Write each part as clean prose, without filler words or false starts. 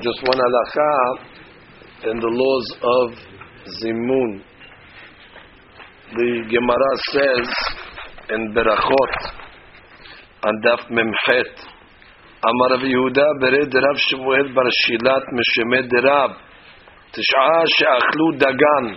Just one halakha in the laws of zimun. The Gemara says in Berachot on Daf Memchet, Amar Rav Yehuda bered Rav Shmuel bar Shilat meshemed Rab Tish'a she'achlu dagan.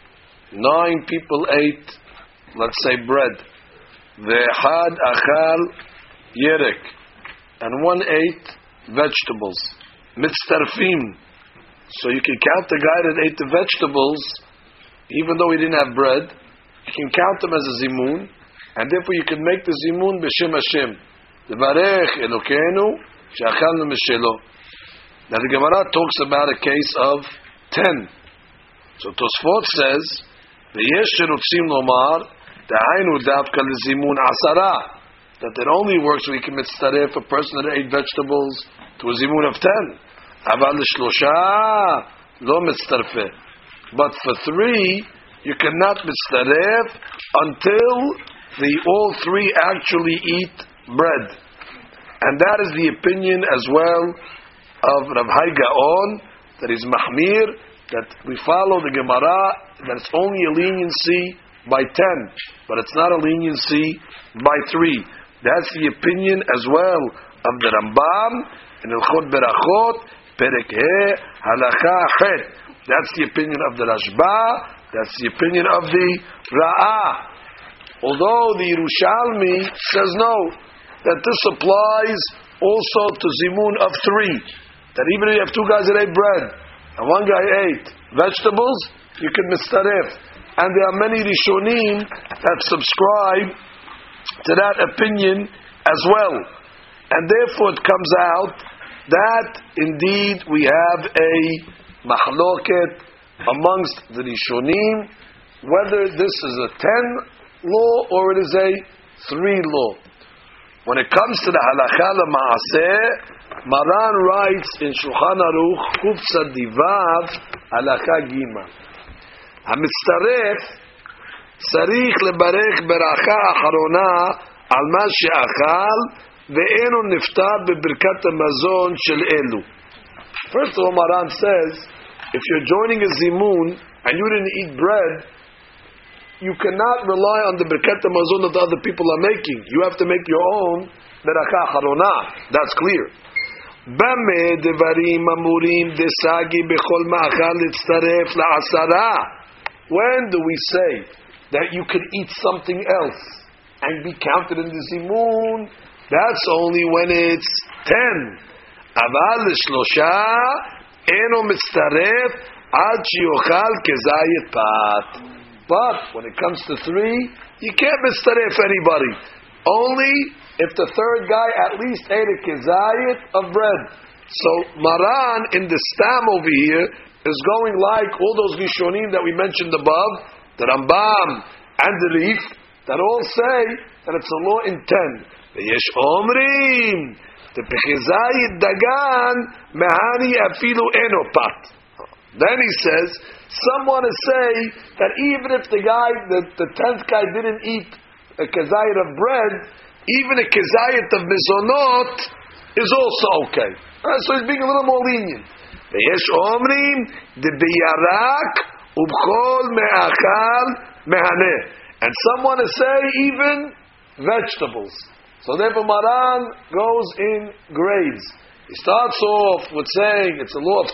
9 people ate, let's say, bread. Ve'echad achal yerek, and 1 ate vegetables. Mitztarfim. So you can count the guy that ate the vegetables, even though he didn't have bread. You can count him as a zimun, and therefore you can make the zimun b'shem Hashem. Levarech Elokeinu she'achalnu mishelo. Now the Gemara talks about a case of 10. So Tosfot says, v'yesh sherutzim lomar da'ainu davka lezimun asara, that it only works when you can mitzaref a person that ate vegetables to a zimun of 10. Aval l'shlosha lo mitzarfeh. But for 3, you cannot mitzaref until all 3 actually eat bread. And that is the opinion as well of Rav Hai Gaon, that is mahmir, that we follow the Gemara, that it's only a leniency by 10, but it's not a leniency by 3. That's the opinion as well of the Rambam in Hilchot Berachot, Perek He, Halakha Chet. That's the opinion of the Rashba, that's the opinion of the Ra'ah. Although the Yerushalmi says no, that this applies also to Zimun of 3. That even if you have 2 guys that ate bread, and 1 guy ate vegetables, you can mistaref. And there are many Rishonim that subscribe to that opinion as well. And therefore it comes out that indeed we have a mahloket amongst the Rishonim, whether this is a 10 law or it is a 3 law. When it comes to the halakha l'ma'aseh, Maran writes in Shulchan Aruch Kuf Sadivav halakha gima. Hamitzaref sarich lebarech beracha acharona al ma she'achal ve'eno niftar bebirkat hamazon shel elu. First of all, Maran says, if you're joining a zimun and you didn't eat bread, you cannot rely on the birkat hamazon that the other people are making. You have to make your own beracha acharona. That's clear. Bame devarim amurim desagi bechol ma'achal litzaref la'asara. When do we say that you can eat something else and be counted in the zimun? That's only when it's 10. Aval l'shlosha eno mitzaref ad sheyochal kezayit pat. But when it comes to 3, you can't mitzaref anybody. Only if the 3rd guy at least ate a kezayit of bread. So Maran in the stam over here is going like all those Rishonim that we mentioned above, the Rambam and the Rif, that all say that it's a law in 10. Yesh omrim the pechizayit dagan mehani afilu enopat. Then he says, some want to say that even if the guy, the 10th guy didn't eat a kezayit of bread, even a kezayit of mizonot is also okay. So he's being a little more lenient. Yesh omrim the biyarak ubchol me'achal mehaneh. And some want to say even vegetables. So therefore Maran goes in grades. He starts off with saying it's a law of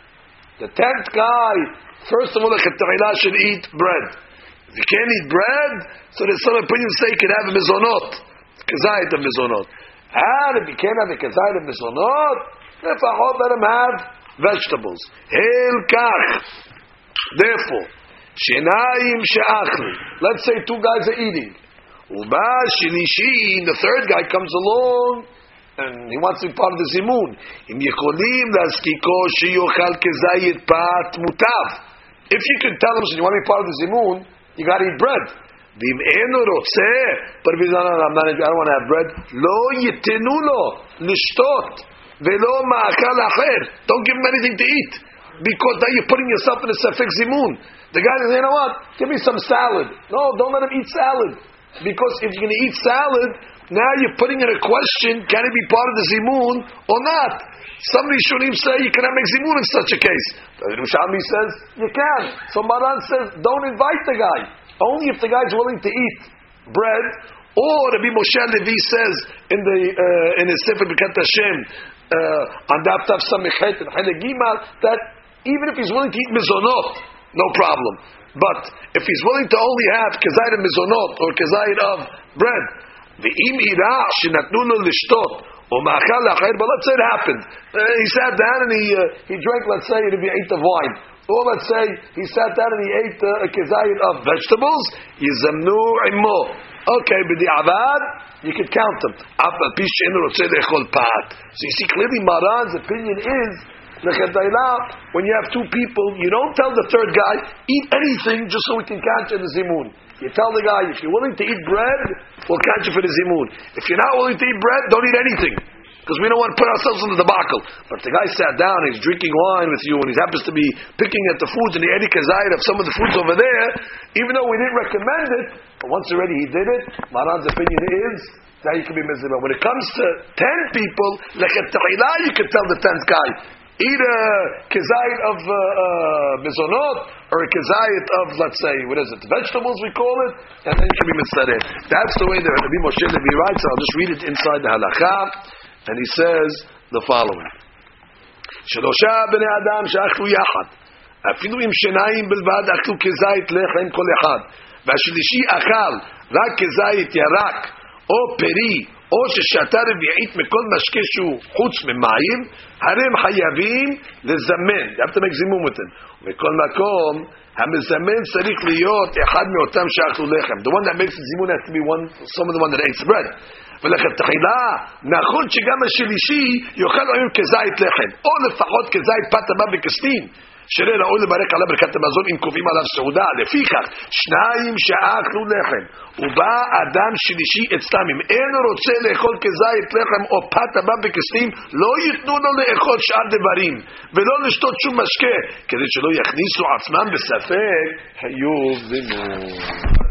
10. The 10th guy, first of all, the chetayla should eat bread. If you can't eat bread, so there's some opinions say you can have a mizonot, kezayit of mizonot. And if you can't have a kezayit of mizonot, therefore let him have vegetables. Hel kach. Therefore, shenayim she'achli. Let's say 2 guys are eating. Uba shilishi, the 3rd guy comes along and he wants to be part of the zimun. Im yecholim laskiko sheyochal kezayit pat mutav. If you can tell him, so you want to be part of the zimun, you got to eat bread. V'im eno rotzeh, but if he's not, I don't want to have bread. Lo yitenu lo lishtot velo ma'akal acher. Don't give him anything to eat, because now you're putting yourself in a safek zimun. The guy says, you know what? Give me some salad. No, don't let him eat salad. Because if you're going to eat salad, now you're putting in a question, can it be part of the zimun or not? Some Rishonim say you cannot make zimun in such a case. The Yerushalmi says you can. So Maran says don't invite the guy. Only if the guy is willing to eat bread. Or Rabbi Moshe Levi says in his Sefer Birkat Hashem on Daf Tav Samichet and Chilek Gimal that even if he's willing to eat mizonot, no problem. But if he's willing to only have kezayit of mizonot or kezayit of bread, ve'im ira shenatnu lo lishtot or ma'achal la'achayir, but let's say it happened. He sat down and he drank, let's say, if he ate of wine. Or let's say he sat down and he ate a kezayit of vegetables, yizamnu imo. Okay, b'di'avad, you could count them. So you see, clearly Maran's opinion is, when you have two people, you don't tell the third guy, eat anything just so we can count you in the zimun. You tell the guy, if you're willing to eat bread, we'll count you for the zimun. If you're not willing to eat bread, don't eat anything. Because we don't want to put ourselves in the debacle. But the guy sat down, he's drinking wine with you, and he happens to be picking at the foods, and he ate a kazayit of some of the foods over there, even though we didn't recommend it, but once already he did it, Maran's opinion is that he can be mizibah. When it comes to 10 people, you could tell the 10th guy, eat a kezayit of mizonot, or a kezayit of, let's say, what is it, vegetables we call it, and then you can be mitzareh. That's the way the Rabbi Moshe Levi writes. I'll just read it inside the halakha, and he says the following: שלושה בני אדם שאכלו יחד, אפילו עם שיניים בלבד אכלו כזית לחם כל אחד, והשלישי אכל רק כזית ירק, או פרי, או ששתה רביעית מכל משקה שהוא חוץ ממים, הרי הם חייבים לזמן. You have to make זימום אותם. ובכל מקום, המזמן צריך להיות אחד מאותם שאכלו לחם. The one that makes the זימון has to be some of the one that ate bread. ולכתחילה, נכון שגם השלישי יאכל היום כזית לחם, או לפחות כזית פת הבא וכסתים, שלא ראוי לברך עליו ברכת המזון אם קובעים עליו סעודה. לפיכך, שניים שאכלו לחם, ובא אדם שלישי אצלם, אם אין רוצה לאכול כזית לחם או פת הבא וכסתים, לא ייתנו לו לאכול שאר דברים, ולא לשתות שום משקה, כדי שלא יכניסו עצמם בספק חיוב זימון.